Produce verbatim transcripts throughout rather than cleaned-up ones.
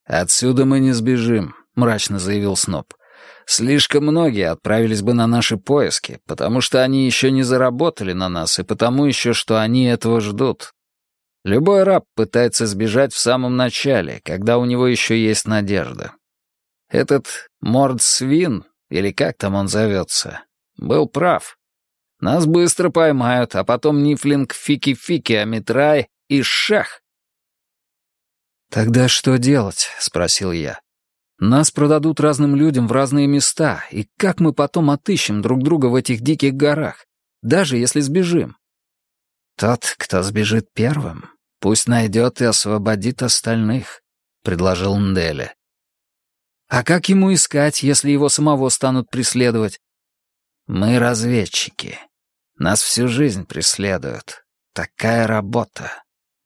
«Отсюда мы не сбежим», — мрачно заявил Сноб. «Слишком многие отправились бы на наши поиски, потому что они еще не заработали на нас, и потому еще, что они этого ждут. Любой раб пытается сбежать в самом начале, когда у него еще есть надежда. Этот Мордсвин, или как там он зовется, был прав. Нас быстро поймают, а потом Нифлинг, Фики-Фики, Амитрай и Шах». «Тогда что делать?» — спросил я. «Нас продадут разным людям в разные места, и как мы потом отыщем друг друга в этих диких горах, даже если сбежим?» «Тот, кто сбежит первым, пусть найдет и освободит остальных», — предложил Нделе. «А как ему искать, если его самого станут преследовать?» «Мы разведчики. Нас всю жизнь преследуют. Такая работа».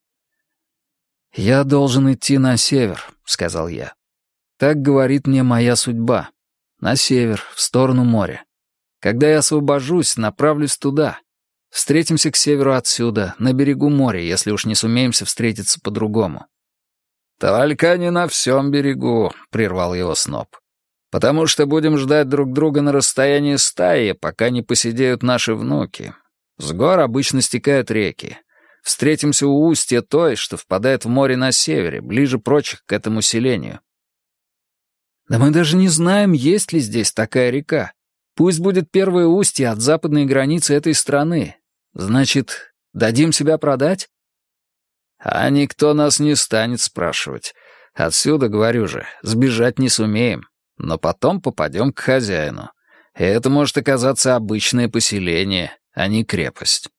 «Я должен идти на север», — сказал я. «Так говорит мне моя судьба. На север, в сторону моря. Когда я освобожусь, направлюсь туда. Встретимся к северу отсюда, на берегу моря, если уж не сумеемся встретиться по-другому». «Только не на всем берегу», — прервал его Сноб. «Потому что будем ждать друг друга на расстоянии стаи, пока не посидеют наши внуки. С гор обычно стекают реки. Встретимся у устья той, что впадает в море на севере, ближе прочих к этому селению». «Да мы даже не знаем, есть ли здесь такая река. Пусть будет первое устье от западной границы этой страны. Значит, дадим себя продать?» «А никто нас не станет спрашивать. Отсюда, говорю же, сбежать не сумеем, но потом попадем к хозяину. И это может оказаться обычное поселение, а не крепость».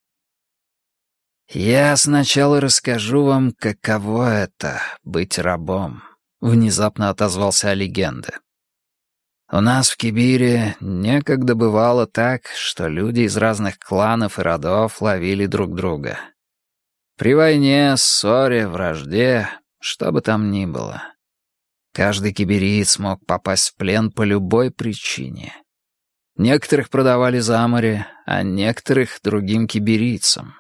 «Я сначала расскажу вам, каково это — быть рабом», — внезапно отозвался Алигенде. «У нас в Кибире некогда бывало так, что люди из разных кланов и родов ловили друг друга. При войне, ссоре, вражде, что бы там ни было. Каждый кибириец мог попасть в плен по любой причине. Некоторых продавали за море, а некоторых — другим кибирийцам.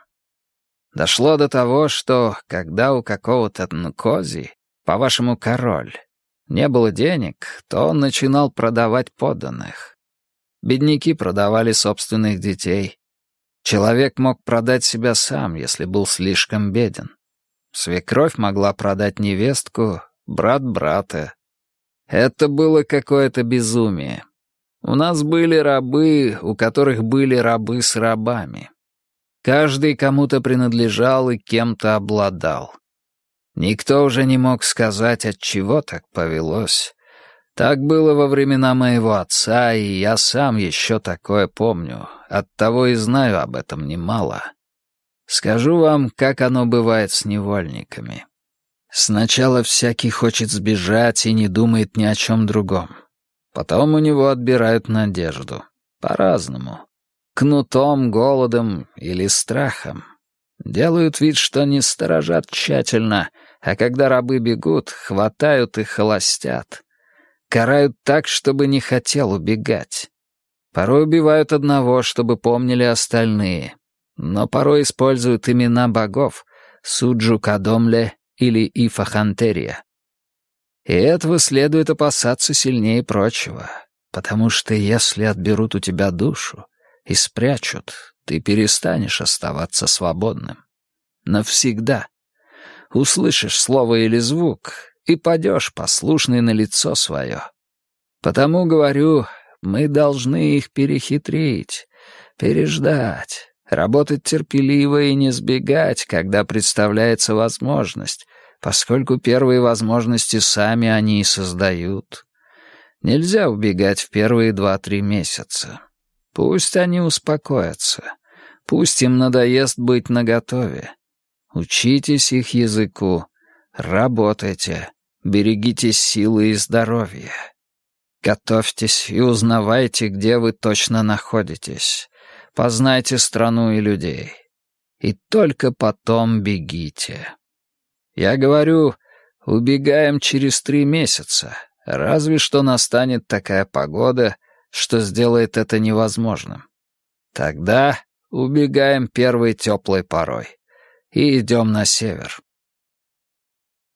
Дошло до того, что, когда у какого-то Нкози, по-вашему, король, не было денег, то он начинал продавать подданных. Бедняки продавали собственных детей. Человек мог продать себя сам, если был слишком беден. Свекровь могла продать невестку, брат брата. Это было какое-то безумие. У нас были рабы, у которых были рабы с рабами. Каждый кому-то принадлежал и кем-то обладал. Никто уже не мог сказать, от чего так повелось. Так было во времена моего отца, и я сам еще такое помню, оттого и знаю об этом немало. Скажу вам, как оно бывает с невольниками. Сначала всякий хочет сбежать и не думает ни о чем другом. Потом у него отбирают надежду. По-разному. Кнутом, голодом или страхом. Делают вид, что не сторожат тщательно, а когда рабы бегут, хватают и холостят. Карают так, чтобы не хотел убегать. Порой убивают одного, чтобы помнили остальные. Но порой используют имена богов Суджу-Кадомле или Ифахантерия. И этого следует опасаться сильнее прочего, потому что если отберут у тебя душу и спрячут, ты перестанешь оставаться свободным. Навсегда. Услышишь слово или звук и падешь послушный на лицо свое. Потому, говорю, мы должны их перехитрить, переждать, работать терпеливо и не сбегать, когда представляется возможность, поскольку первые возможности сами они и создают. Нельзя убегать в первые два-три месяца. Пусть они успокоятся. Пусть им надоест быть наготове. Учитесь их языку, работайте, берегите силы и здоровья. Готовьтесь и узнавайте, где вы точно находитесь. Познайте страну и людей. И только потом бегите. Я говорю, убегаем через три месяца, разве что настанет такая погода, что сделает это невозможным. Тогда убегаем первой теплой порой и идем на север.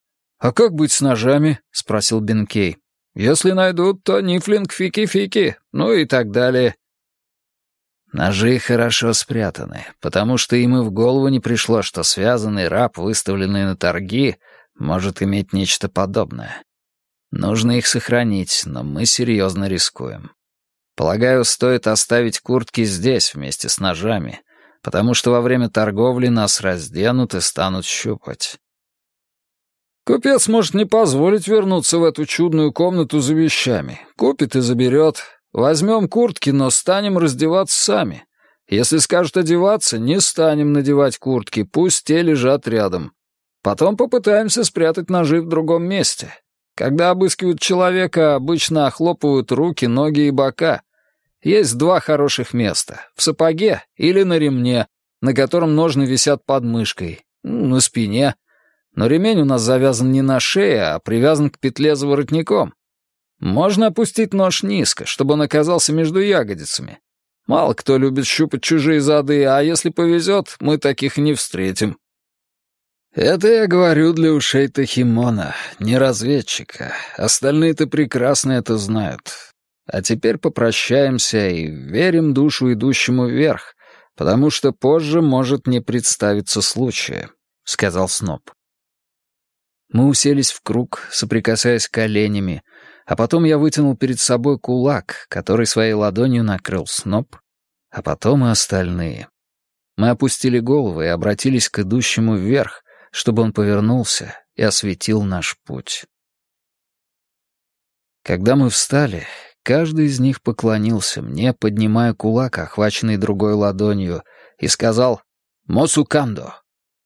«А как быть с ножами?» — спросил Бенкей. «Если найдут, то нифлинг фики-фики, ну и так далее». Ножи хорошо спрятаны, потому что им и в голову не пришло, что связанный раб, выставленный на торги, может иметь нечто подобное. Нужно их сохранить, но мы серьезно рискуем. Полагаю, стоит оставить куртки здесь вместе с ножами, потому что во время торговли нас разденут и станут щупать. Купец может не позволить вернуться в эту чудную комнату за вещами. Купит и заберет. Возьмем куртки, но станем раздеваться сами. Если скажут одеваться, не станем надевать куртки, пусть те лежат рядом. Потом попытаемся спрятать ножи в другом месте. Когда обыскивают человека, обычно охлопывают руки, ноги и бока. Есть два хороших места — в сапоге или на ремне, на котором ножны висят под мышкой, на спине. Но ремень у нас завязан не на шее, а привязан к петле за воротником. Можно опустить нож низко, чтобы он оказался между ягодицами. Мало кто любит щупать чужие зады, а если повезет, мы таких не встретим. Это я говорю для ушей Тахимона, не разведчика. Остальные-то прекрасно это знают. А теперь попрощаемся и верим душу идущему вверх, потому что позже может не представиться случая, — сказал Сноб. Мы уселись в круг, соприкасаясь коленями, а потом я вытянул перед собой кулак, который своей ладонью накрыл Сноб, а потом и остальные. Мы опустили головы и обратились к идущему вверх, чтобы он повернулся и осветил наш путь. Когда мы встали, каждый из них поклонился мне, поднимая кулак, охваченный другой ладонью, и сказал «Мосукандо».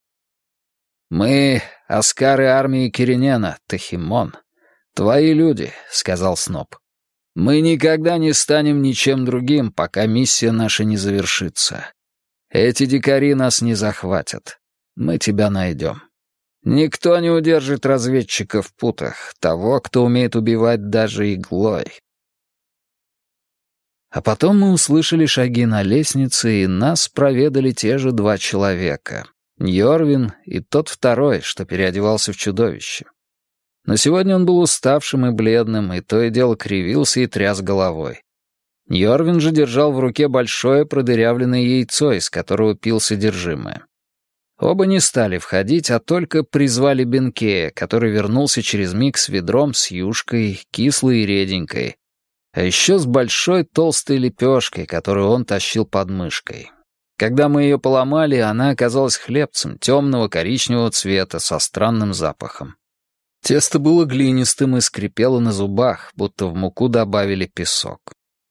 «Мы — аскары армии Киринена, Тахимон. Твои люди», — сказал Сноб. «Мы никогда не станем ничем другим, пока миссия наша не завершится. Эти дикари нас не захватят. Мы тебя найдем. Никто не удержит разведчика в путах, того, кто умеет убивать даже иглой». А потом мы услышали шаги на лестнице, и нас проведали те же два человека. Йорвин и тот второй, что переодевался в чудовище. Но сегодня он был уставшим и бледным, и то и дело кривился и тряс головой. Йорвин же держал в руке большое продырявленное яйцо, из которого пил содержимое. Оба не стали входить, а только призвали Бенкея, который вернулся через миг с ведром с юшкой, кислой и реденькой, а еще с большой толстой лепешкой, которую он тащил под мышкой. Когда мы ее поломали, она оказалась хлебцем темного коричневого цвета со странным запахом. Тесто было глинистым и скрипело на зубах, будто в муку добавили песок.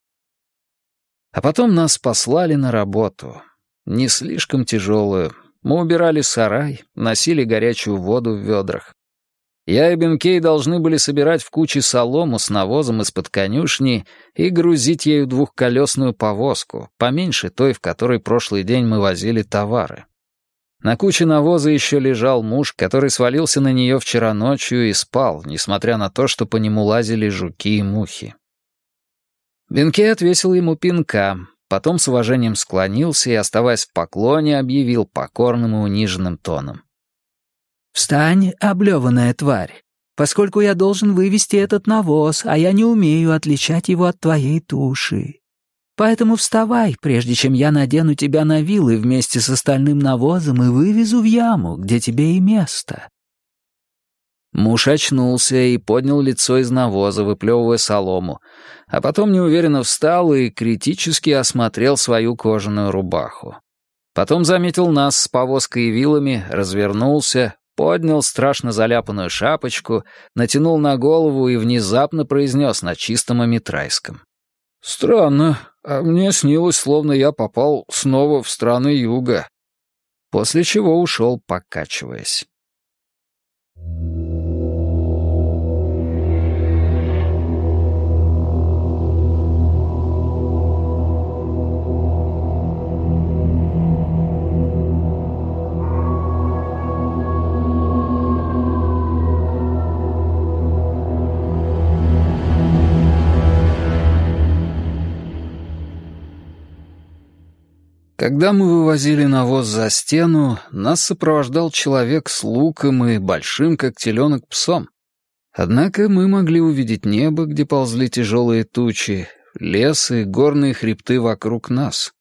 А потом нас послали на работу. Не слишком тяжелую. Мы убирали сарай, носили горячую воду в ведрах. Я и Бенкей должны были собирать в куче солому с навозом из-под конюшни и грузить ею двухколесную повозку, поменьше той, в которой прошлый день мы возили товары. На куче навоза еще лежал муж, который свалился на нее вчера ночью и спал, несмотря на то, что по нему лазили жуки и мухи. Бенкей отвесил ему пинка, потом с уважением склонился и, оставаясь в поклоне, объявил покорным и униженным тоном. «Встань, облеванная тварь, поскольку я должен вывести этот навоз, а я не умею отличать его от твоей туши. Поэтому вставай, прежде чем я надену тебя на вилы вместе с остальным навозом и вывезу в яму, где тебе и место». Муж очнулся и поднял лицо из навоза, выплевывая солому, а потом неуверенно встал и критически осмотрел свою кожаную рубаху. Потом заметил нас с повозкой и вилами, развернулся, поднял страшно заляпанную шапочку, натянул на голову и внезапно произнес на чистом амитрайском. «Странно, а мне снилось, словно я попал снова в страны юга». После чего ушел, покачиваясь. Когда мы вывозили навоз за стену, нас сопровождал человек с луком и большим, как теленок, псом. Однако мы могли увидеть небо, где ползли тяжелые тучи, лес и горные хребты вокруг нас.